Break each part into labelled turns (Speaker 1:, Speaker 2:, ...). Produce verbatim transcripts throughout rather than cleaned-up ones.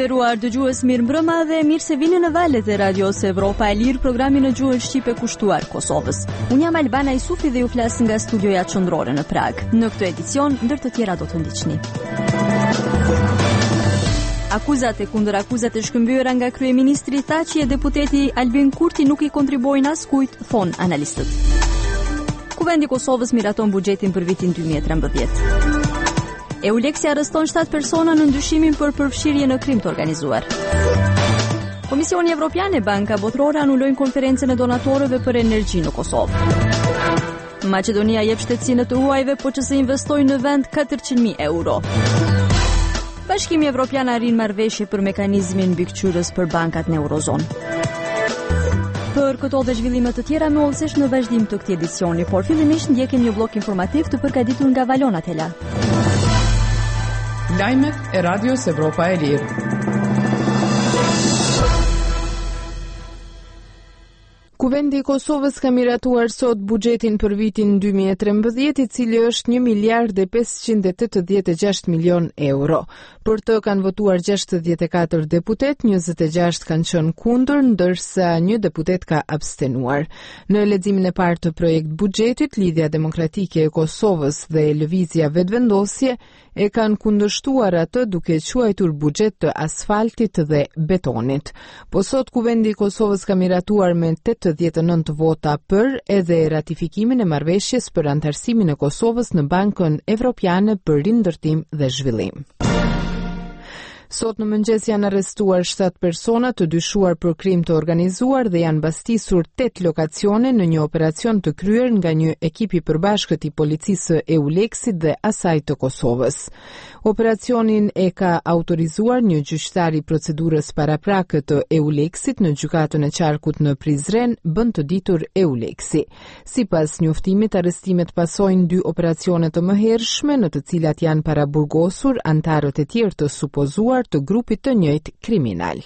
Speaker 1: nderuar dëgjues, mirëmbrëma dhe mirë se vini në valët e Radios Evropa e Lirë, programin në gjuhën shqipe kushtuar Kosovës. Unë jam Albana Isufi dhe ju flas nga studioja qendrore në Prag. Në këtë edicion, ndër të tjera do të ndiqni. Akuzat e kundër akuzat e shkëmbyera nga kryeministri Thaçi e deputeti Albin Kurti nuk i kontribuojnë askujt, thon analistët. Kuvendi i Kosovës miraton buxhetin për vitin dy mijë e trembëdhjetë. EULEX arreston shtatë persona në ndyshimin për përfshirje në krim të organizuar. Komisioni Evropian e Banka Botërore anulojnë konferencën e donatorëve për energji në Kosovë. Maqedonia jep shtetësi në të huajve, po që se investojnë në vend katërqind mijë euro. Bashkimi Evropian arrin marrëveshje për mekanizmin mbikëqyrës për bankat në Eurozonë. Për këto dhe zhvillime të tjera me ullësesh në vazhdim të këtij edicioni, por fillimisht ndjekim një blok informativ të përgatitur nga Valona Tela.
Speaker 2: Lajmet e Radios Evropa e Lirë. Kuvendi i Kosovës ka miratuar sot buxhetin për vitin dy mijë e trembëdhjetë, i cili është një miliard e pesëqind e tetëdhjetë e gjashtë milion euro. Për të kanë votuar gjashtëdhjetë e katër deputet, njëzet e gjashtë kanë qenë kundër, ndërsa një deputet ka abstenuar. Në leximin e parë të projekt buxhetit, Lidhja Demokratike e Kosovës dhe Lëvizja Vetëvendosje e kanë kundërshtuar atë duke quajtur buxhet të asfaltit dhe betonit. Po sot Kuvendi i Kosovës ka miratuar me tetëdhjetë e nëntë vota për edhe ratifikimin e marrëveshjes për antarësimin e Kosovës në Bankën Evropiane për Rindërtim dhe Zhvillim. Sot në mëngjes janë arrestuar shtatë persona të dyshuar për krim të organizuar dhe janë bastisur tetë lokacione në një operacion të kryer nga një ekip i përbashkët i policisë EULEX-it dhe asaj të Kosovës. Operacionin e ka autorizuar një gjyqtar i procedurës paraprakë të EULEX-it në gjykatën e qarkut në Prizren, bën të ditur EULEX-i. Sipas njoftimit, arrestimet pasojnë dy operacione të mëhershme në të cilat janë paraburgosur antarët e tjerë të supozuar të grupit të njëjtë kriminal.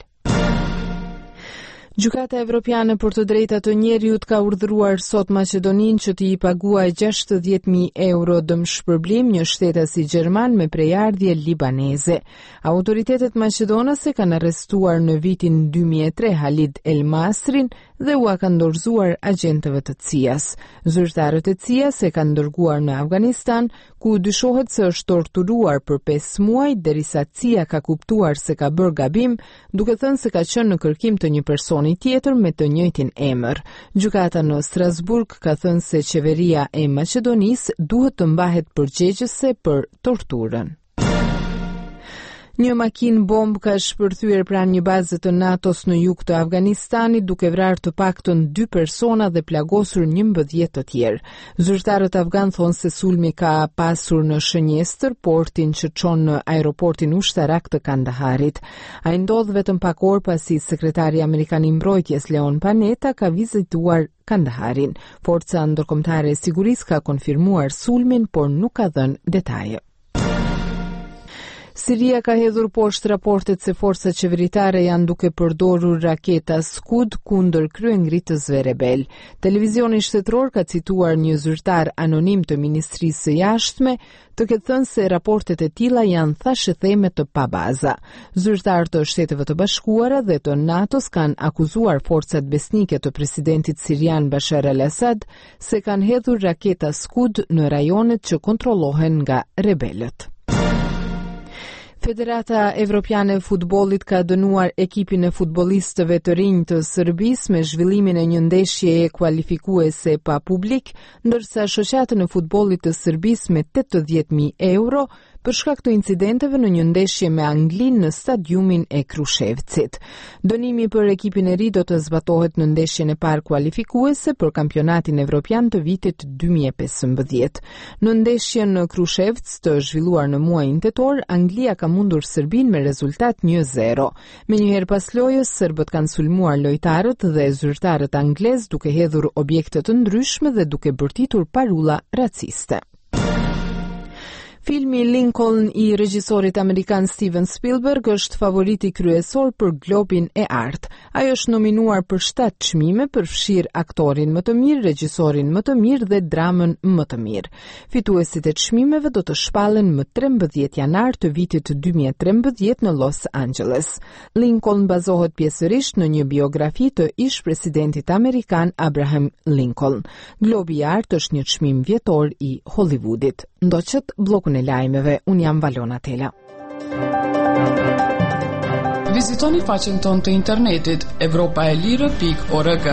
Speaker 2: Gjykata Evropiane për të drejtat të njeriut ka urdhëruar sot Maqedoninë që t'i paguajë gjashtëdhjetë mijë euro dëmshpërblim një shtetasi gjerman me prejardhje libaneze. Autoritetet maqedonase kanë arrestuar në vitin dy mijë e tre Halid El Masrin dhe u ka dorëzuar agentëve të C I A-s. Zyrtarët e C I A-s e kanë dërguar në Afganistan, ku dyshohet se është torturuar për pesë muaj derisa C I A ka kuptuar se ka bërë gabim, duke thënë se ka qenë në kërkim të një personi tjetër me të njëjtin emër. Gjykata në Strasburg ka thënë se qeveria e Maqedonisë duhet të mbahet përgjegjëse për torturën. Një makinë bomb ka shpërthyer pranë një baze të NATO-s në jug të Afganistanit, duke vrarë të paktën dy persona dhe plagosur njëmbëdhjetë të tjerë. Zyrtarët afgan thonë se sulmi ka pasur në Shënjestër, portin që çon në aeroportin ushtarak të Kandaharit. Ai ndodh vetëm pak orë pasi sekretari amerikan i mbrojtjes Leon Panetta ka vizituar Kandaharin. Forca ndërkombëtare e sigurisë ka konfirmuar sulmin, por nuk ka dhënë detaje. Siria ka hedhur poshtë raportet se forcat qeveritare janë duke përdorur raketa Scud kundër kryengritësve rebel. Televizioni shtetëror ka cituar një zyrtar anonim të Ministrisë së Jashtme të ketë thënë se raportet e tilla janë thashëtheme të pabaza. Zyrtarë të Shteteve të Bashkuara dhe të NATO-s kanë akuzuar forcat besnike të presidentit sirian Bashar al-Assad se kanë hedhur raketa Scud në rajonet që kontrollohen nga rebelët. Federata Evropiane e Futbollit ka dënuar ekipin e futbollistëve të rinj të Serbisë me zhvillimin e një ndeshjeje kualifikuese pa publik, ndërsa shoqatën e futbollit të Serbisë me tetëdhjetë mijë euro për shkak të incidenteve në një ndeshje me Anglinë në stadiumin e Krushevcit. Dënimi për ekipin e ri do të zbatohet në ndeshjen e parë kualifikuese për kampionatin evropian të vitit dy mijë e pesëmbëdhjetë. Në ndeshjen në Krushevc të zhvilluar në muajin tetor, Anglia ka mundur Serbinë me rezultat një zero. Menjëherë pas lojës, serbët kanë sulmuar lojtarët dhe zyrtarët anglez duke hedhur objekte të ndryshme dhe duke bërtitur parulla raciste. Filmi Lincoln i regjisorit amerikan Steven Spielberg është favoriti kryesor për Globin e Artë. Ai është nominuar për shtatë çmime, përfshir aktorin më të mirë, regjisorin më të mirë dhe dramën më të mirë. Fituesit e çmimeve do të shpallen më trembëdhjetë janar të vitit dy mijë e trembëdhjetë në Los Angeles. Lincoln bazohet pjesërisht në një biografi të ish-presidentit amerikan Abraham Lincoln. Globi i Artë është një çmim vjetor i Hollywoodit. Ndoqët bllokun e lajmeve, unë jam Valona Tela.
Speaker 3: Vizitoni faqen tonë të internetit evropaelire pikë org.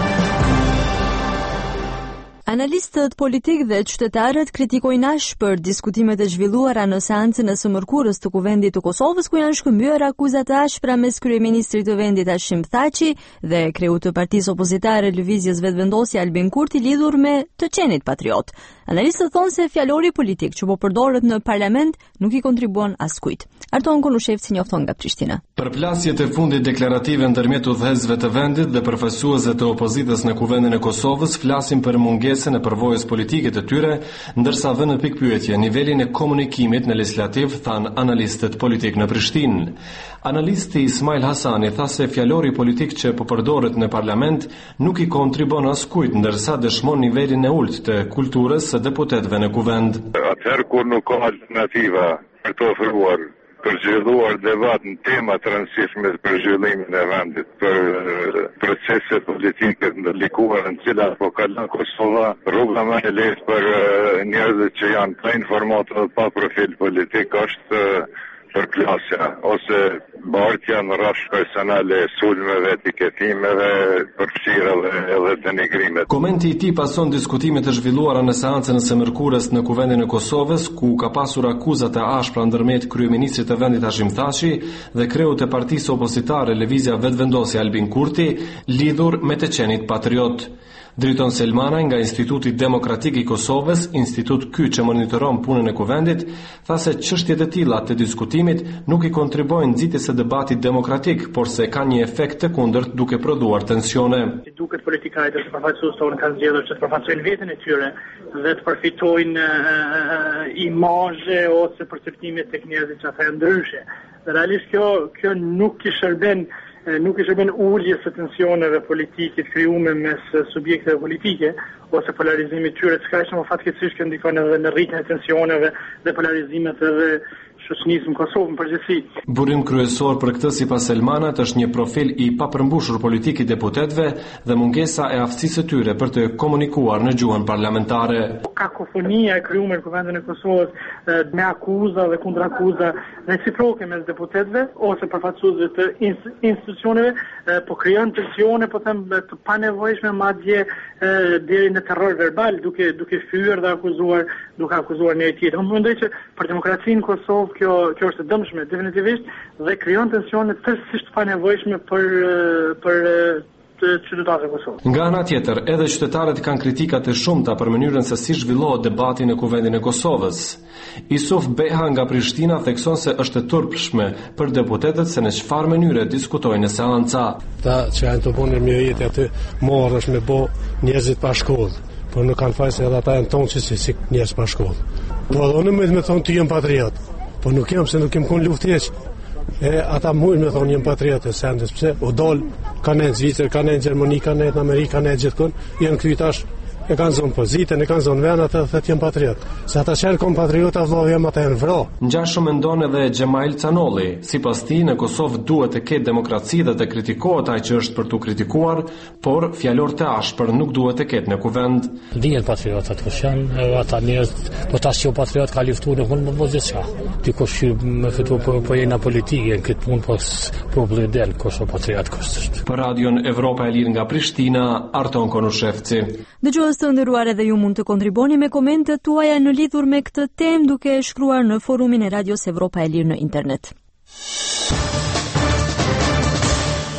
Speaker 1: Analistët politik dhe qytetarët kritikojnë ashpër diskutimet e zhvilluara në seancën e së mërkurës të Kuvendit të Kosovës, ku janë shkëmbyer akuzat të ashpra mes kryeministrit të vendit Hashim Thaçi dhe kreut të partisë opozitare Lëvizjes Vetëvendosje Albin Kurti lidhur me të qenit patriot. Analistët thonë se fjalori politik që po përdoret në parlament nuk i kontribuon askujt. Arton Konushevci njofton nga Prishtina.
Speaker 4: Përplasjet e fundit deklarative ndërmjet udhëheqësve të vendit dhe përfaqësuesve të opozitës në Kuvendin e Kosovës flasin për mungesën e përvojës politike të tyre, ndërsa vënë në pikpyetje nivelin e komunikimit në legislativ, than analistët politik në Prishtinë. Analisti Ismail Hasani tha se fjalori politik që po përdoret në parlament nuk i kontribon askujt, ndërsa dëshmon nivelin e ulët të kulturës së deputetëve në kuvend.
Speaker 5: Atëherë kur nuk ka alternativa për të ofruar për zhvilluar debat në tema të rëndësishme për zhvillimin e vendit, për procese politike të ndërlikuara në cilat po kalon Kosova, rruga më e lehtë për njerëzit që janë pa informatë dhe pa profil politik është përplasja ose bartja në rrafsh personale, sulmeve, etiketimeve, përfshirave edhe denigrimet.
Speaker 4: Komenti i tij pason diskutimet e zhvilluara në seancën e së mërkurës në Kuvendin e Kosovës, ku ka pasur akuzat të ashpra ndërmjet kryeministrit të vendit Hashim Thaçi dhe kreut të partisë opozitare Lëvizja Vetëvendosje Albin Kurti, lidhur me të qenit patriot. Driton Selmana nga Instituti Demokratik i Kosovës, institut ky që monitoron punën e kuvendit, tha se çështjet e tilla të diskutimit nuk i kontribojnë nxitjes së debatit demokratik, por se kanë një efekt të kundërt duke prodhuar tensione.
Speaker 6: Duket politikanët që përfaqësues tonë kanë zgjedhur që të përfaqësojnë veten e tyre dhe të përfitojnë uh, imazhe ose perceptime tek njerëzit që ata ndryshe. Realisht kjo kjo nuk i shërben nuk i shërben uljes së tensioneve politike të krijuara mes subjekteve politike ose polarizimit tyre, çka është më fatkeqësisht që ndikon edhe në rritjen e tensioneve dhe polarizimet edhe shoqënisë në Kosovë në përgjithësi.
Speaker 4: Burim kryesor për këtë sipas Selmanat është një profil i papërmbushur politik i deputetëve dhe mungesa e aftësisë së tyre për të komunikuar në gjuhën parlamentare.
Speaker 6: Kakofonia e krijuar në Kuvendin e Kosovës me akuza dhe kundrakuza reciproke mes deputetëve ose përfaqësuesve të institucioneve po krijon tensione, po them të panevojshme, madje deri në terror verbal, duke duke fyer dhe akuzuar, duke akuzuar njëri tjetrin. Unë mendoj që për demokracinë në Kosovë kjo kjo është e dëmshme definitivisht dhe krijon tensione tërësisht panevojshme për për të qytetarët e Kosovës.
Speaker 4: Nga ana tjetër, edhe qytetarët kanë kritika të shumta për mënyrën se si zhvillohet debati në Kuvendin e Kosovës. Isuf Beha nga Prishtina thekson se është e turpshme për deputetët se në çfarë mënyre diskutojnë në seanca.
Speaker 7: Ta që janë të bënë mirëjetë aty morrësh me bo njerëzit pa shkollë, por nuk kanë fajse edhe ata janë tonë që si, si njerëz pa shkollë. Po edhe unë më thonë ti jam patriot, po nuk jam se nuk kem kon luftësh. E ata mujnë me thonë jam patriot e sendës, pse u dol kanë në Zvicër, kanë në Gjermani, kanë në Amerikë, kanë në gjithkund, janë këtu tash e kanë zonë pozitën, e kanë zonë vend, ata thotë jam patriot. Se ata që janë patriota vëllai jam ata janë vrarë.
Speaker 4: Ngjashëm mendon edhe Xhemail Canolli. Sipas tij në Kosovë duhet të ketë demokraci dhe të kritikohet ai që është për tu kritikuar, por fjalor të ashpër nuk duhet të ketë në kuvend.
Speaker 8: Dihen patriotat kush janë, ata njerëz, po tash që patriot ka luftuar nuk mund të bëjë gjithçka. Ti kush më fitu po po jena politike këtë punë pas popullit del Kosovë patriot kush.
Speaker 4: Për Radion Evropa e Lirë nga Prishtina, Arton Konushevci.
Speaker 1: Dëgjues të nderuar, edhe ju mund të kontribuoni me komentet tuaja në lidhur me këtë temë duke shkruar në forumin e Radios Evropa e Lirë në internet.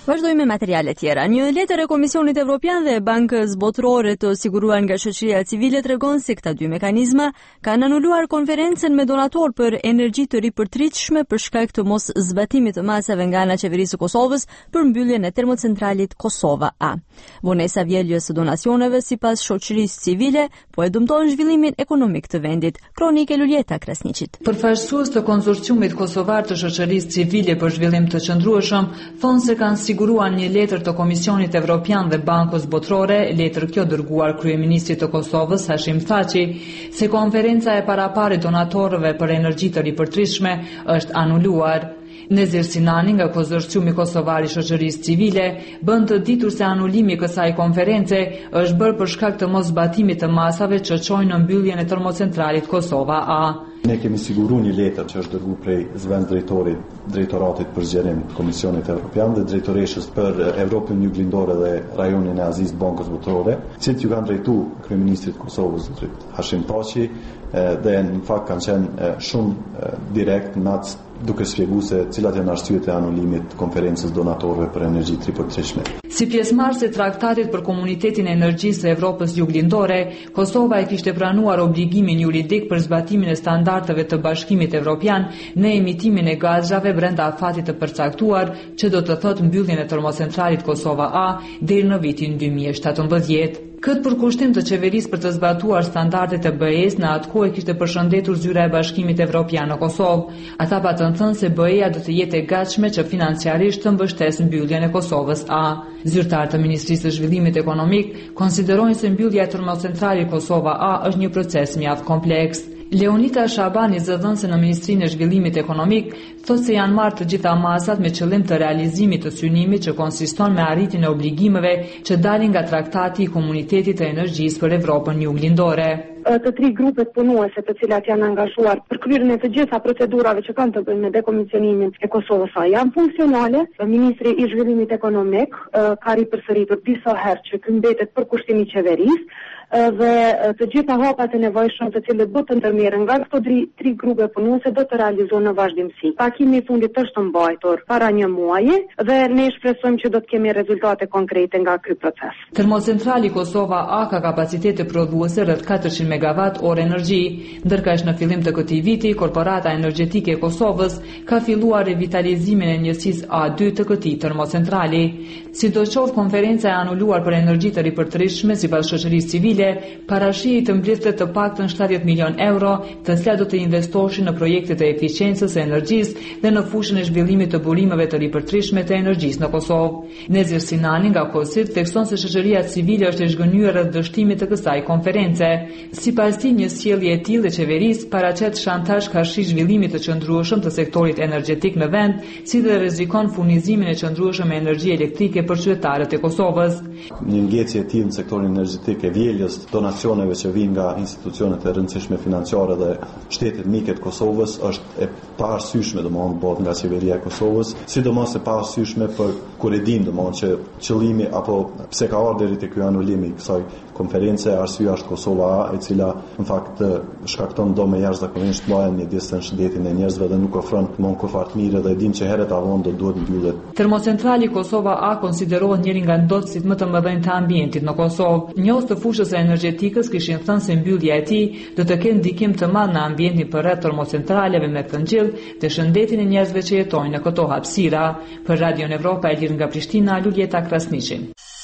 Speaker 1: Vazhdojmë me materiale tjera. Një letër e Komisionit Evropian dhe Bankës Botërore të siguruar nga shoqëria civile tregon se këta dy mekanizma kanë anuluar konferencën me donator për energji të ripërtritshme për shkak të mos zbatimit të masave nga ana e qeverisë së Kosovës për mbylljen e termocentralit Kosova A. Vonesa vjeljes së donacioneve sipas shoqërisë civile po e dëmton zhvillimin ekonomik të vendit. Kronike Luljeta Krasniqit.
Speaker 9: Përfaqësues të konsorciumit kosovar të shoqërisë civile për zhvillim të qëndrueshëm thonë se kanë siguruar një letër të Komisionit Evropian dhe Bankës Botërore, letër kjo dërguar kryeministrit të Kosovës Hashim Thaçi, se konferenca e paraparit donatorëve për energji të ripërtritshme është anuluar. Nezir Sinani nga konsorciumi kosovar i shoqërisë civile bën të ditur se anulimi i kësaj konference është bërë për shkak të moszbatimit të masave që çojnë në mbylljen e termocentralit Kosova A.
Speaker 10: Ne kemi siguru një letër që është dërguar prej zëvendës drejtorit drejtoratit për zgjerim të Komisionit Evropian dhe drejtoreshës për Evropën Juglindore dhe rajonin e Azisë Bankës Botërore, cilët ju kanë drejtuar kryeministrit të Kosovës Hashim Thaçi dhe në fakt kanë qenë shumë direkt në atë duke shpjeguar se cilat janë arsyet e anulimit të konferencës donatorëve për energji të ripërtritshme.
Speaker 9: Si pjesëmarrëse e traktatit për Komunitetin e Energjisë së Evropës Juglindore, Kosova e kishte pranuar obligimin juridik për zbatimin e standardeve të Bashkimit Evropian në emitimin e gazave brenda afatit të përcaktuar, që do të thotë mbylljen e termocentralit Kosova A deri në vitin dy mijë e shtatëmbëdhjetë. Këtë përkushtim të qeverisë për të zbatuar standardet e B E-s në atë kohë kishte përshëndetur zyra e Bashkimit Evropian në Kosovë. Ata patën thënë se B E-ja do të jetë e gatshme që financiarisht të mbështesë mbylljen e Kosovës A. Zyrtarët të Ministrisë së Zhvillimit Ekonomik konsiderojnë se mbyllja e termocentralit Kosova A është një proces mjaft kompleks. Leonita Shabani, zëdhënëse në Ministrinë e Zhvillimit Ekonomik, thotë se janë marrë të gjitha masat me qëllim të realizimit të synimit që konsiston me arritjen e obligimeve që dalin nga Traktati i Komunitetit të Energjisë për Evropën Juglindore.
Speaker 11: Të tri grupet punuese të cilat janë angazhuar për kryerjen e të gjitha procedurave që kanë të bëjnë me dekomisionimin e Kosovës A janë funksionale. Ministri i Zhvillimit Ekonomik ka ripërsëritur disa herë që ky mbetet përkushtimi i qeverisë dhe të gjitha hapat e nevojshme të cilët do të ndërmerren nga këto tri, tri grupe punuese do të realizohen në vazhdimsi. Takimi i fundit është mbajtur para një muaji dhe ne shpresojmë që do të kemi rezultate konkrete nga ky proces.
Speaker 9: Termocentrali Kosova A ka kapacitete prodhuese rreth katërqind megawatt orë energji, ndërkaq në fillim të këtij viti Korporata Energjetike e Kosovës ka filluar revitalizimin e njësisë A dy të këtij termocentrali. Sidoqoftë, konferenca e anuluar për energji të ripërtritshme sipas shoqërisë civile parashihej të mbledhte të paktën shtatëdhjetë milion euro, të cilat do të investoheshin në projekte të eficiencës së energjisë dhe në fushën e zhvillimit të burimeve të ripërtritshme të energjisë në Kosovë. Nezir Sinani nga Kosit thekson se shoqëria civile është e zhgënjur rreth dështimit të kësaj konference. Sipas tij, një sjellje e tillë e qeverisë paraqet shantazh karshi zhvillimit të qëndrueshëm të sektorit energjetik në vend, si dhe rrezikon furnizimin e qëndrueshëm me energji elektrike për qytetarët e Kosovës.
Speaker 10: Një ngjecje e tillë në sektorin energjetik e vjeljes donacioneve që vijnë nga institucionet e rëndësishme financiare dhe shtetet mike të Kosovës është e paarsyeshme domosdoshmë bot nga qeveria e Kosovës, sidomos e paarsyeshme për kur e dim domosdoshmë që qëllimi apo pse ka ardhur deri te ky anulim i kësaj konference, arsyeja është Kosova A, e cila në fakt shkakton dëm jashtëzakonisht mbajtjen midis shëndetit e njerëzve dhe nuk ofron mon kufart mirë dhe e dim që herët avon do duhet mbyllet.
Speaker 9: Termocentrali Kosova A konsiderohet njëri nga ndotësit më të mëdhenj të ambientit në Kosovë. Njohës të fushës së energjetikës kishin thënë se mbyllja e tij do të kenë ndikim të madh në ambientin përreth termocentraleve me thëngjell dhe shëndetin e njerëzve që jetojnë në këto hapësira. Për Radion Evropa e Lirë nga Prishtina, Luljeta Krasniqi.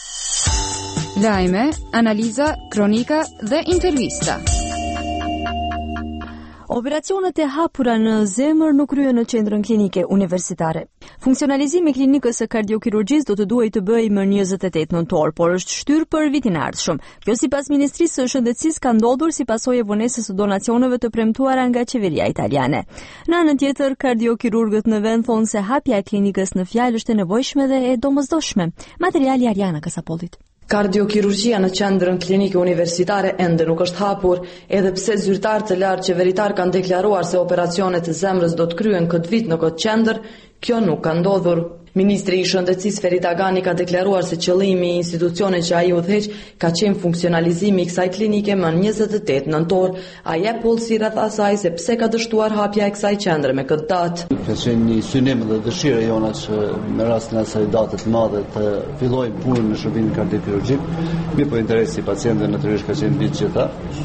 Speaker 12: Lajme, analiza, kronika dhe intervista.
Speaker 1: Operacionet e hapura në zemër nuk kryen në qendrën klinike universitare. Funksionalizimi i klinikës së kardiokirurgjisë do të duhej të bëhej më njëzet e tetë nëntor, por është shtyrë për vitin e ardhshëm. Kjo sipas Ministrisë së Shëndetësisë ka ndodhur si pasojë e vonesës së donacioneve të premtuara nga qeveria italiane. Në anën tjetër, kardiokirurgët në vend thonë se hapja e klinikës në fjalë është e nevojshme dhe e domosdoshme. Materiali Ariana Kasapollit.
Speaker 13: Kardiokirurgjia në qendrën klinike universitare ende nuk është hapur, edhe pse zyrtarë të lartë qeveritar kanë deklaruar se operacionet e zemrës do të kryen këtë vit në këtë qendër, kjo nuk ka ndodhur. Ministri i Shëndetësisë Ferit Agani ka deklaruar se qëllimi i institucionit që ai udhëheq ka qenë funksionalizimi i kësaj klinike më njëzet e tetë nëntor. Ai jep pollësi rreth asaj se pse ka dështuar hapja e kësaj qendre me këtë datë.
Speaker 14: Ka qenë një synim dhe dëshira jona që me rastin e asaj date të madhe të fillojmë punën në shërbimin kardiokirurgjik. Mi po interesi i pacientëve natyrisht ka qenë mbi të gjitha.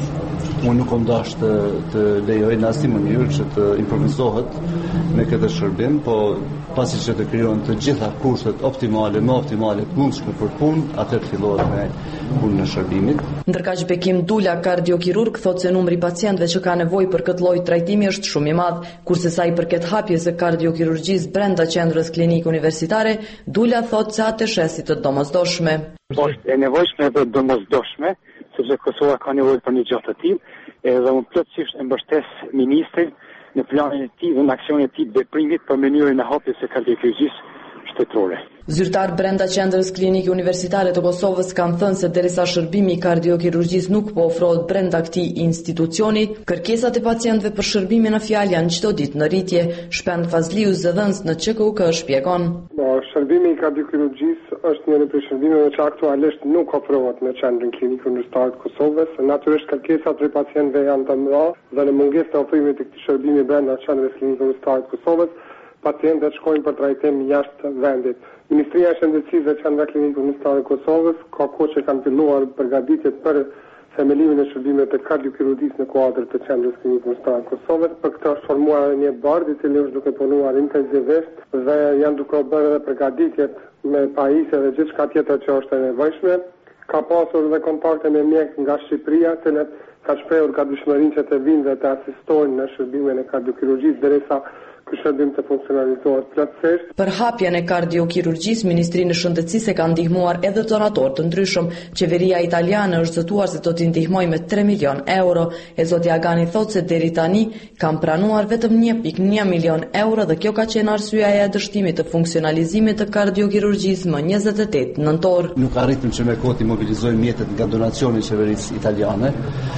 Speaker 14: Unë nuk kam dashur të, të lejoj në asnjë mënyrë që të improvizohet me këtë shërbim, po pasi që të krijohen të gjitha kushtet optimale, më optimale të mundshme për punë, atëherë fillohet me punën e shërbimit.
Speaker 13: Ndërkaq Bekim Dula, kardiokirurg, thotë se numri i pacientëve që ka nevojë për këtë lloj trajtimi është shumë i madh, kurse sa i përket hapjes së kardiokirurgjisë brenda qendrës klinike universitare, Dula thotë se atë shesi të domosdoshme.
Speaker 15: Është e nevojshme dhe domosdoshme, sepse Kosova ka nevojë për një gjë të tillë, edhe unë plotësisht e mbështes ministrin në planin e tij dhe në aksionin e tij veprimit për mënyrën e hapjes së kardiokirurgjisë shtetërore.
Speaker 13: Zyrtar brenda qendrës klinike universitare të Kosovës kanë thënë se derisa shërbimi i kardiokirurgjisë nuk po ofrohet brenda këtij institucioni, kërkesat e pacientëve për shërbimin në fjalë janë çdo ditë në rritje. Shpend Fazliu, zëdhënës në Ç K U K, shpjegon.
Speaker 16: Shërbimi i kardiokirurgjisë është një nga shërbimeve që aktualisht nuk ofrohet në qendrën klinike universitare të Kosovës. Natyrisht kërkesat për pacientëve janë të mëdha dhe në mungesë të ofrimit të këtij shërbimi brenda qendrës klinike universitare të Kosovës, pacientët shkojnë për trajtim jashtë vendit. Ministria e Shëndetësisë dhe Qendra Klinike Universitare e Kosovës ka kohë që kanë filluar përgatitjet për themelimin e shërbimeve të kardiokirurgjisë në kuadër të Qendrës Klinike Universitare të Kosovës. Për këtë është formuar një bord i cili është duke punuar intensivisht dhe janë duke bërë edhe përgatitjet me pajisje dhe gjithçka tjetër që është e nevojshme. Ka pasur dhe kontakte me mjek nga Shqipëria, të cilët ka shprehur gatishmërinë që të vinë dhe të asistojnë në shërbimin e kardiokirurgjisë derisa ky shërbim të funksionalizohet plotësisht.
Speaker 13: Për hapjen e kardiokirurgjisë, Ministrinë e Shëndetësisë ka ndihmuar edhe donatorë të ndryshëm. Qeveria italiane është zëtuar se do t'i ndihmojë me tre milion euro. E zoti Agani thotë se deri tani kanë pranuar vetëm një pikë një milion euro dhe kjo ka qenë arsyeja e dështimit të funksionalizimit të kardiokirurgjisë më njëzet e tetë nëntor.
Speaker 14: Nuk arritëm që me kohë të mobilizojmë mjetet nga donacioni i qeverisë italiane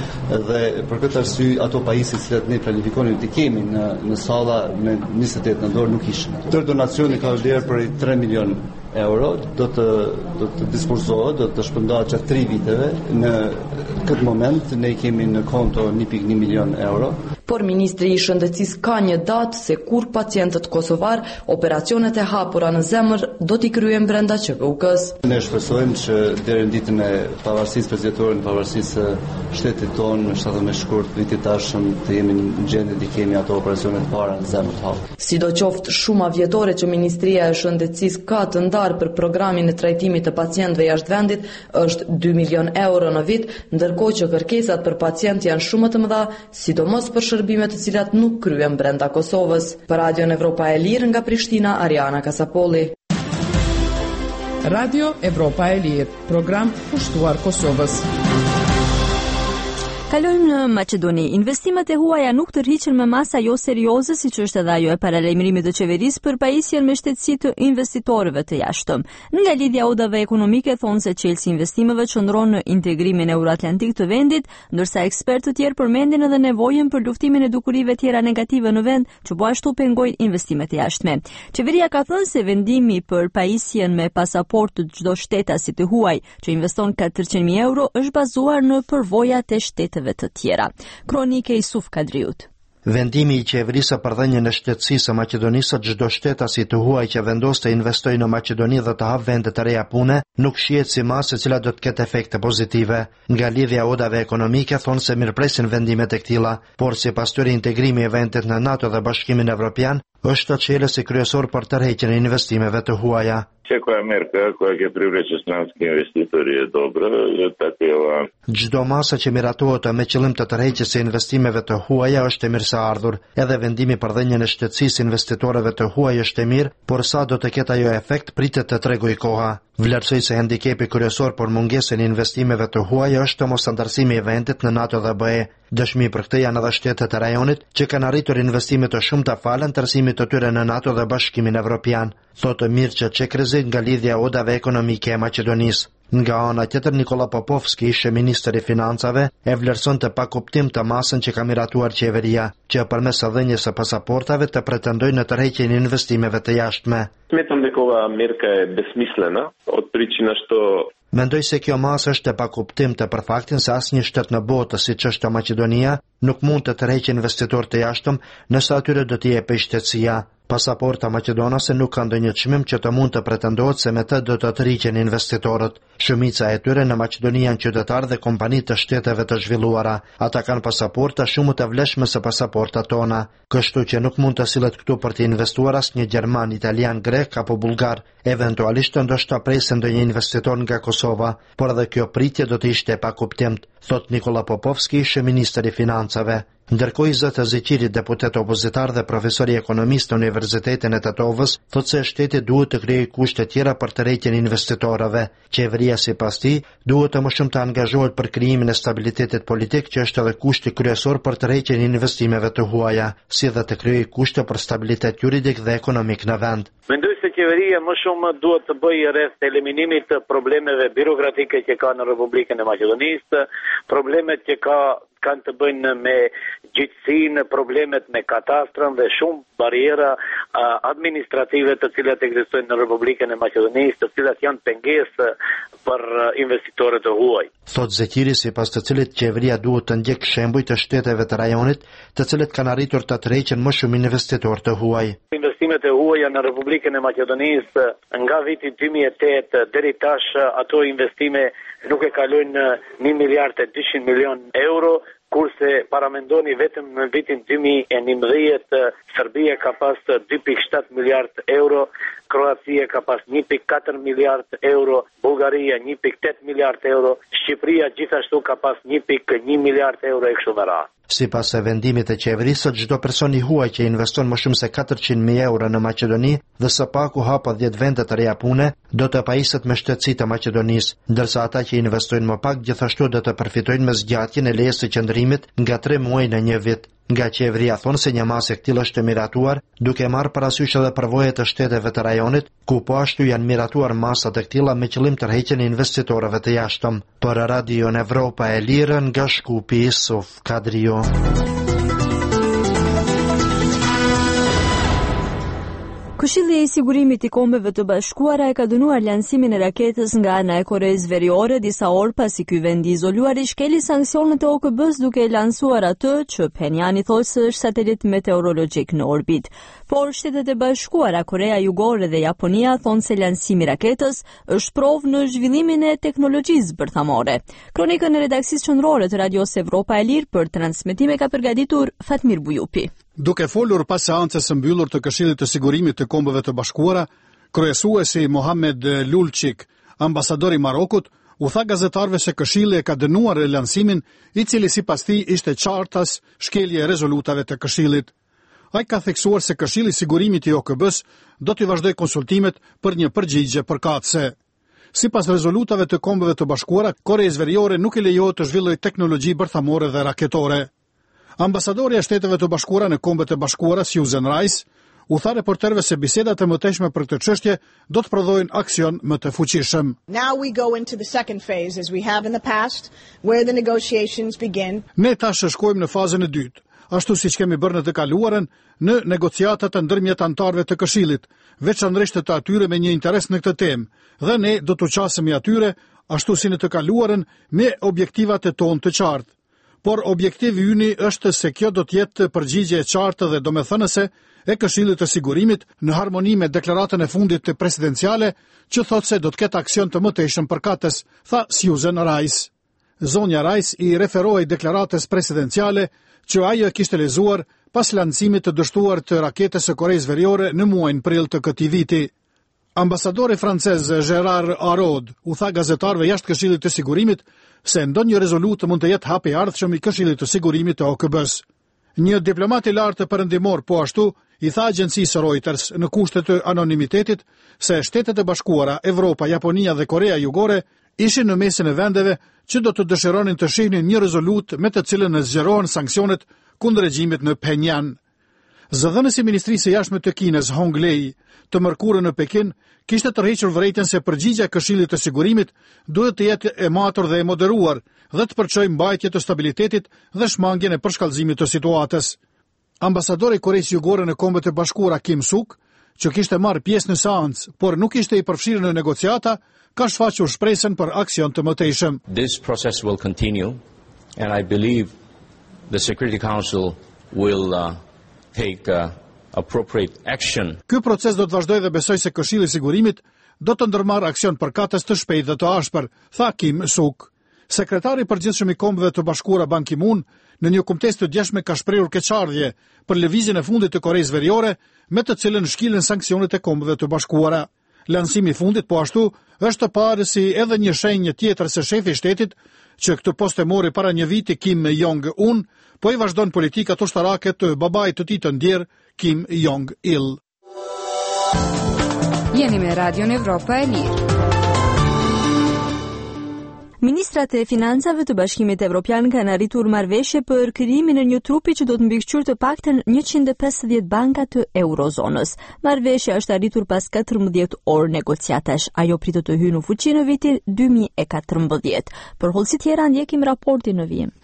Speaker 14: dhe për këtë arsye ato pajisje që ne planifikonim të kemi në në salla me njëzet e tetë nëntor nuk ishin. Tërë donacioni ka vlerë për tre milion euro, do të do të dispozohet, do të shpërndahet gjatë tre viteve. Në këtë moment ne kemi në konto një pikë një milion euro.
Speaker 13: Por Ministri i Shëndetësisë ka një datë se kur pacientët kosovar operacionet e hapura në zemër do t'i kryen brenda Q K U K-s.
Speaker 14: Ne shpresojmë që deri në ditën e pavarësisë prezentore, në pavarësisë shtetit tonë, në shtatën e shkurt vitit tashëm të jemi në gjendje të kemi ato operacionet para në zemër të hapur.
Speaker 13: Sidoqoftë, shuma vjetore që Ministria e Shëndetësisë ka të ndarë për programin e trajtimit të pacientëve jashtë vendit është dy milion euro në vit, ndërkohë që kërkesat për pacient janë shumë të mëdha, sidomos për shërbime të cilat nuk kryen brenda Kosovës. Për Radion Evropa e Lirë nga Prishtina, Ariana Kasapolli.
Speaker 3: Radio Evropa e Lirë, program pushtuar Kosovës.
Speaker 1: Kalojmë në Maqedoni. Investimet e huaja nuk tërhiqen me masa jo serioze, siç është edhe ajo e paralajmërimit të qeverisë për pajisjen me shtetësi të investitorëve të jashtëm. Nga lidhja udhave ekonomike thonë se çelësi investimeve qëndron në integrimin euroatlantik të vendit, ndërsa ekspertë të tjerë përmendin edhe nevojën për luftimin e dukurive tjera negative në vend, që po ashtu pengojnë investimet e jashtme. Qeveria ka thënë se vendimi për pajisjen me pasaportë të çdo shtetasit të huaj që investon katërqind mijë euro është bazuar në përvojat e shtetëve të tjera. Kronike i Suf Kadriut.
Speaker 17: Vendimi i qeverisë për dhënien e shtetësisë së Maqedonisë çdo shtetasi të huaj që vendos të investojë në Maqedoni dhe të hapë vende të reja pune, nuk shihet si masë e cila do të ketë efekte pozitive. Nga lidhja udhave ekonomike thonë se mirëpresin vendimet e këtilla, por sipas tyre integrimi i vendit në NATO dhe Bashkimin Evropian është çelësi kryesor për tërheqjen e investimeve të huaja.
Speaker 18: Koja merka koja ke privleče stranski investitori je dobra, takva.
Speaker 17: Çdo masa që miratohet me qëllim të tërheqjes së investimeve të huaja është e mirëseardhur. Edhe vendimi për dhënien e shtetësisë investitorëve të huaj është e mirë, por sa do të ketë ajo efekt pritet të tregojë koha. Vlerësoj se handikepi kryesor për mungesën e investimeve të huaja është mosndarësimi i vendit në NATO dhe B E. Dëshmi për këtë janë edhe shtetet e rajonit që kanë arritur investime të shumta falë ndërsimit të tyre në NATO dhe Bashkimin Evropian, thotë Mircea Çekrizi nga lidhja udhave ekonomike e Maqedonisë. Nga ana tjetër, Nikola Popovski, ishe ministër i financave, e vlerësonte pa kuptim të masën që ka miratuar qeveria, që përmes dhënies së pasaportave të pretendojnë në tërheqjen e investimeve të jashtme.
Speaker 19: Smetëm дека ova мерка е besmislena od причина što
Speaker 17: Mendoj se kjo masë është e pakuptim të për faktin se asnjë shtet në botë, siç është Maqedonia, nuk mund të tërheqë investitor të jashtëm nëse atyre do t'i jepë shtetësia. Pasaporta maqedonase nuk ka ndonjë çmim që të mund të pretendohet se me të do të tërhiqen investitorët. Shumica e tyre në Maqedoni janë qytetarë dhe kompani të shteteve të zhvilluara. Ata kanë pasaporta shumë të vlefshme se pasaportat tona, kështu që nuk mund të sillet këtu për të investuar asnjë gjerman, italian, grek apo bullgar. Eventualisht ndoshta presë ndonjë investitor nga Kosova, por edhe kjo pritje do të ishte e pakuptimt, thot Nikola Popovski, ishte ministër i financave. Ndërkohë Izet Ezeqiri, deputet opozitar dhe profesor i ekonomisë në Universitetin e Tetovës, thot se shteti duhet të krijojë kushte tjera për tërheqjen e investitorëve. Qeveria sipas tij duhet të më shumë të angazhohet për krijimin e stabilitetit politik, që është edhe kushti kryesor për tërheqjen e investimeve të huaja, si dhe të krijojë kushte për stabilitet juridik dhe ekonomik në vend.
Speaker 20: Mendoj se qeveria më shumë duhet të bëjë rreth eliminimit të problemeve birokratike që ka në Republikën e Maqedonisë, problemet që ka kanë të bëjnë me gjithësinë, problemet me katastrën dhe shumë bariera administrative të cilat ekzistojnë në Republikën e Maqedonisë, të cilat janë pengesë për investitorët e huaj.
Speaker 17: Thot Zekiri, sipas të cilit qeveria duhet të ndjek shembuj të shteteve të rajonit, të cilët kanë arritur të tërheqin më shumë investitorë të huaj.
Speaker 20: Investimet e huaja në Republikën e Maqedonisë nga viti dy mijë e tetë deri tash, ato investime nuk e kalojnë një miliard e dyqind milion euro, kurse paramendoni vetëm në vitin dy mijë e njëmbëdhjetë Serbia ka pas dy pikë shtatë miliard euro, Kroacia ka pas një pikë katër miliard euro, Bullgaria një pikë tetë miliard euro, Shqipëria gjithashtu ka pas një pikë një miliard euro e kështu me radhë.
Speaker 17: Sipas e vendimit të qeverisë, çdo person i huaj që investon më shumë se katërqind mijë euro në Maqedoni dhe së paku hapa dhjetë vende të reja pune, do të pajiset me shtetësi të Maqedonisë, ndërsa ata që investojnë më pak gjithashtu do të përfitojnë me zgjatjen e lejes së qëndrimit nga tre muaj në një vit. Nga qeveria thonë se një masë e këtillë është miratuar, duke marrë parasysh edhe përvojat të shteteve të rajonit, ku po ashtu janë miratuar masat e këtilla me qëllim tërheqjen e investitorëve të jashtëm. Për Radio Evropa e Lirë, nga Shkupi, Isuf Kadrio.
Speaker 1: Këshilli i Sigurimit i Kombeve të Bashkuara e ka dënuar lansimin e raketës nga ana e Koreas Veriore disa orë pasi ky vend i izoluar i shkeli sanksionet e O K B-s duke lansuar atë që Pyongyang i thotë se është satelit meteorologjik në orbit. Por Shtetet e Bashkuara, Korea Jugore dhe Japonia thonë se lansimi i raketës është provë në zhvillimin e teknologjisë bërthamore. Kronikën e redaksisë qendrore të Radios Evropa e Lirë për transmetime ka përgatitur Fatmir Bujupi.
Speaker 21: Duke folur pas seancës së mbyllur të Këshillit të Sigurimit të Kombeve të Bashkuara, kryesuesi Mohamed Lulçik, ambasadori i Marokut, u tha gazetarëve se Këshilli e ka dënuar lansimin, i cili sipas tij ishte qartas shkelje e rezolutave të Këshillit. Ai ka theksuar se Këshilli i Sigurimit i O K B-s do të vazhdojë konsultimet për një përgjigje përkatëse. Sipas rezolutave të Kombeve të Bashkuara, Korea Veriore nuk i lejohet të zhvillojë teknologji bërthamore dhe raketore. Ambasadori e Shteteve të Bashkuara në Kombet e Bashkuara, Susan Rice, u tha reporterëve se bisedat e mëtejshme për këtë çështje do të prodhojnë aksion më të fuqishëm.
Speaker 22: Now we go into the second phase as we have in the past, where the negotiations begin.
Speaker 21: Ne tash shkojmë në fazën e dytë, ashtu siç kemi bërë në të kaluarën, në negociatat ndërmjet anëtarëve të Këshillit, veçanërisht të atyre me një interes në këtë temë, dhe ne do të qasemi atyre, ashtu si në të kaluarën, me objektivat e tonë të qartë. Por objektivi yni është se kjo do të jetë përgjigje e qartë dhe domethënëse e Këshillit të Sigurimit në harmoni me deklaratën e fundit të presidenciale, që thotë se do të ketë aksion të mëtejshëm përkatës, tha Susan Rice. Zonja Rice i referoi deklaratës presidenciale që ajo e kishte lexuar pas lancimit të dështuar të raketës së Koreas Veriore në muajin prill të këtij viti. Ambasadori francez Gérard Araud u tha gazetarëve jashtë Këshillit të Sigurimit se ndonjë rezolut mund të jetë hapi i ardhshëm i Këshillit të Sigurimit të O K B-s. Një diplomat i lartë perëndimor po ashtu i tha agjencisë Reuters në kushte të anonimitetit se Shtetet e Bashkuara, Evropa, Japonia dhe Korea Jugore ishin në mesin e vendeve që do të dëshironin të shihnin një rezolut me të cilën e zgjerohen sanksionet kundër regjimit në Pyongyang. Zëdhënësi i Ministrisë së Jashtme të Kinës, Hong Lei, të mërkurën në Pekin, kishte tërhequr vërejtjen se përgjigjja e Këshillit të Sigurimit duhet të jetë e matur dhe e moderuar dhe të përçojë mbajtje të stabilitetit dhe shmangjen e përshkallëzimit të situatës. Ambasadori i Koreas Jugore në Kombet e Bashkuara Kim Suk, që kishte marrë pjesë në seancë, por nuk ishte i përfshirë në negociata, ka shfaqur shpresën për aksion të mëtejshëm.
Speaker 2: This process will continue and I believe the Security Council will uh, take uh, appropriate action.
Speaker 21: Ky proces do të vazhdojë dhe besoj se Këshilli i Sigurimit do të ndërmarrë aksion përkatës të shpejtë dhe të ashpër, tha Kim Suk. Sekretari i përgjithshëm i Kombeve të Bashkuara Ban Ki-moon në një kumtesë të djeshme ka shprehur keqardhje për lëvizjen e fundit të Koreas Veriore, me të cilën shkilen sanksionet e Kombeve të Bashkuara. Lansimi i fundit po ashtu është të parë si edhe një shenjë tjetër se shefi i shtetit, që këtë post e mori para një viti, Kim Jong-un, po i vazhdon politikat ushtarake të babait të tij të ndjer, Kim Jong-il.
Speaker 12: Jeni me Radion Evropa e Lirë.
Speaker 1: Ministrat e financave të Bashkimit Evropian kanë arritur marrëveshje për krijimin e një trupi që do të mbikëqyrë të paktën njëqind e pesëdhjetë banka të eurozonës. Marrëveshja është arritur pas katërmbëdhjetë orë negociatash. Ajo pritet të hyjë në fuqi në vitin dy mijë e katërmbëdhjetë. Për hollësi tjera ndjekim raportin në vijim.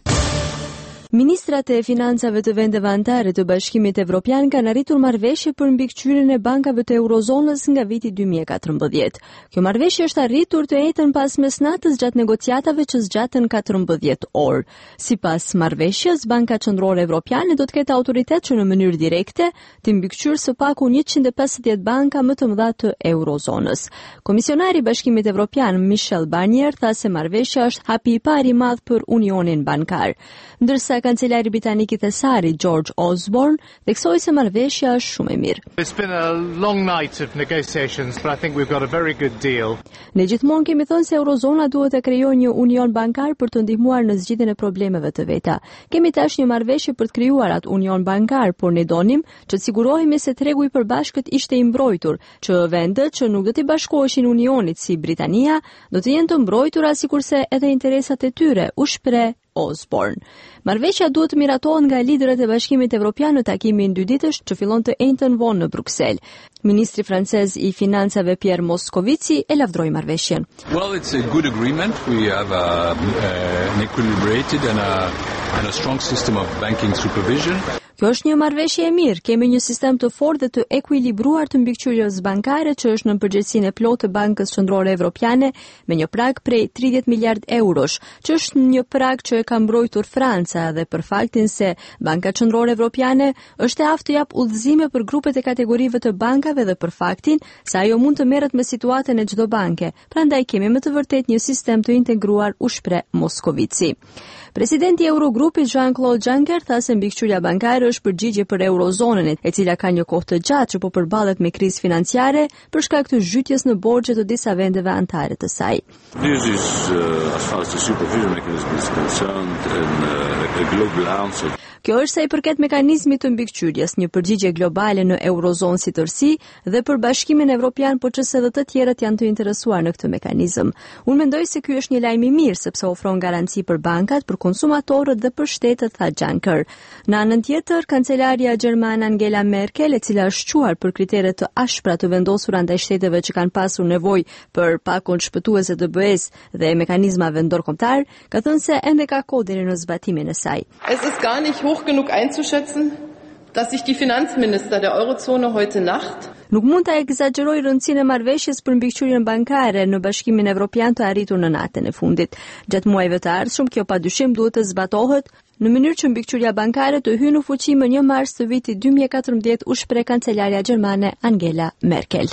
Speaker 1: Ministrat e financave të vendeve anëtare të Bashkimit Evropian kanë arritur marrëveshje për mbikëqyrjen e bankave të eurozonës nga viti dy mijë e katërmbëdhjetë. Kjo marrëveshje është arritur të njëjtën pas mesnatës gjatë negociatave që zgjatën katërmbëdhjetë orë. Sipas marrëveshjes, Banka Qendrore Evropiane do të ketë autoritet që në mënyrë direkte të mbikëqyrë së paku njëqind e pesëdhjetë banka më të mëdha të eurozonës. Komisionari i Bashkimit Evropian Michel Barnier tha se marrëveshja është hapi i parë i madh për Unionin Bankar. Ndërsa kancelari britanik i Thesari, George Osborne, theksoi se marrëveshja është shumë e mirë.
Speaker 5: It's been a long night of negotiations, but I think we've got a very good deal.
Speaker 1: Ne gjithmonë kemi thënë se Eurozona duhet të krijojë një union bankar për të ndihmuar në zgjidhjen e problemeve të veta. Kemi tash një marrëveshje për të krijuar atë union bankar, por ne donim që të sigurohemi se tregu i përbashkët ishte i mbrojtur, që vendet që nuk do të bashkoheshin unionit si Britania do të jenë të mbrojtura sikurse edhe interesat e tyre, u shpreh Osborne. Marrëveshja duhet të miratohet nga liderët e Bashkimit Evropian në takimin dyditësh që fillon të njëjtën vonë në Bruksel. Ministri francez i financave Pierre Moscovici e lavdroi marrëveshjen.
Speaker 23: Well, it's a good agreement. We have a, uh, an equilibrated and a, and a strong system of banking supervision.
Speaker 1: Kjo është një marrëveshje e mirë. Kemi një sistem të fortë dhe të ekuilibruar të mbikëqyrjes bankare që është në përgjegjësinë e plotë të Bankës Qendrore Evropiane me një prag prej tridhjetë miliard eurosh, që është një prag që e ka mbrojtur Franca dhe për faktin se Banka Qendrore Evropiane është e aftë të jap udhëzime për grupet e kategorive të bankave dhe për faktin se ajo mund të merret me situatën e çdo banke. Prandaj kemi me të vërtetë një sistem të integruar, u shpreh Moscovici. Presidenti i Eurogrupit Jean-Claude Juncker tha se mbikëqyrja bankare është përgjigje për eurozonën, e cila ka një kohë të gjatë që po përballet me krizë financiare për shkak të zhytjes në borxhe të disa vendeve anëtare të saj.
Speaker 23: This is uh, as far as the supervision mechanism is concerned and uh, a global answer.
Speaker 1: Kjo është sa i përket mekanizmit të mbikëqyrjes, një përgjigje globale në eurozonë si tërësi dhe për Bashkimin Evropian, por që edhe të tjerët janë të interesuar në këtë mekanizëm. Unë mendoj se ky është një lajm i mirë sepse ofron garanci për bankat, për konsumatorët dhe për shtetet, tha Juncker. Në anën tjetër, kancelaria gjermane Angela Merkel, e cila është quar për kriteret të ashpra të vendosura ndaj shteteve që kanë pasur nevojë për pakon shpëtuese të B E-s dhe mekanizmave ndërkombëtar, ka thënë se ende ka kohë deri në zbatimin e saj.
Speaker 24: Es ist gar nicht hoch genug einzuschätzen, dass sich die Finanzminister der Eurozone heute Nacht
Speaker 1: Nuk mund ta egzagjeroj rëndësinë e marrëveshjes për mbikëqyrjen bankare në Bashkimin Evropian të arritur në natën e fundit. Gjatë muajve të ardhshëm, kjo padyshim duhet të zbatohet në mënyrë që mbikëqyrja bankare të hyjë në fuqi më një mars të vitit dy mijë e katërmbëdhjetë, u shpreh kancelaria gjermane Angela Merkel.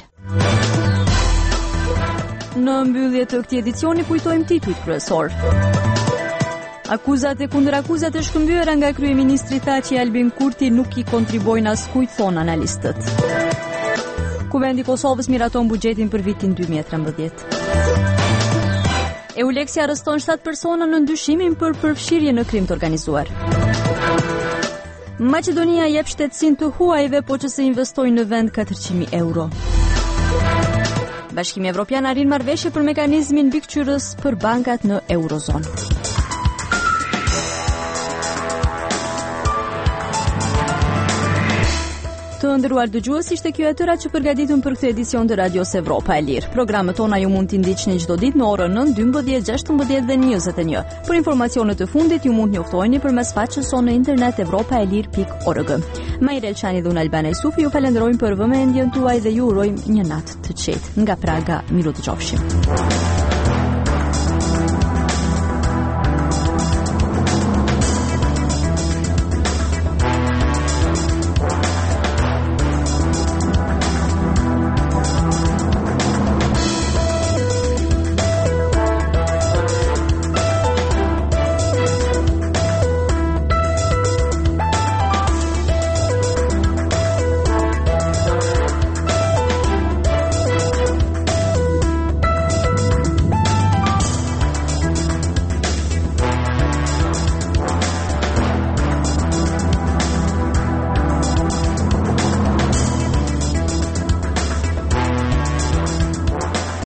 Speaker 1: Në mbyllje të këtij edicioni kujtojmë titujt kryesor. Akuzat e kundër akuzat e shkëmbyera nga kryeministri Thaçi Albin Kurti nuk i kontribojnë askujt, thon analistët. Kuvendi i Kosovës miraton buxhetin për vitin dy mijë e trembëdhjetë. Euleksi arreston shtatë persona në ndyshimin për përfshirje në krim të organizuar. Maqedonia jep shtetësinë të huajve, po që se investojnë në vend katërqind mijë euro. Bashkimi Evropian arrin marrëveshje për mekanizmin mbikëqyrës për bankat në eurozonë. Të nderuar dëgjues, ishte kjo e tëra që përgatitëm për këtë edicion të Radios Evropa e Lirë. Programet tona ju mund t'i ndiqni çdo ditë në orën nëntë, dymbëdhjetë, gjashtëmbëdhjetë dhe njëzet e një. Për informacionet të fundit ju mund të njoftoheni përmes faqes sonë në internet evropaelir pikë org. Majrel Elçani dhe unë Albana Jusufi ju falenderojmë për vëmendjen tuaj dhe ju urojmë një natë të qetë. Nga Praga, miru të qofshim.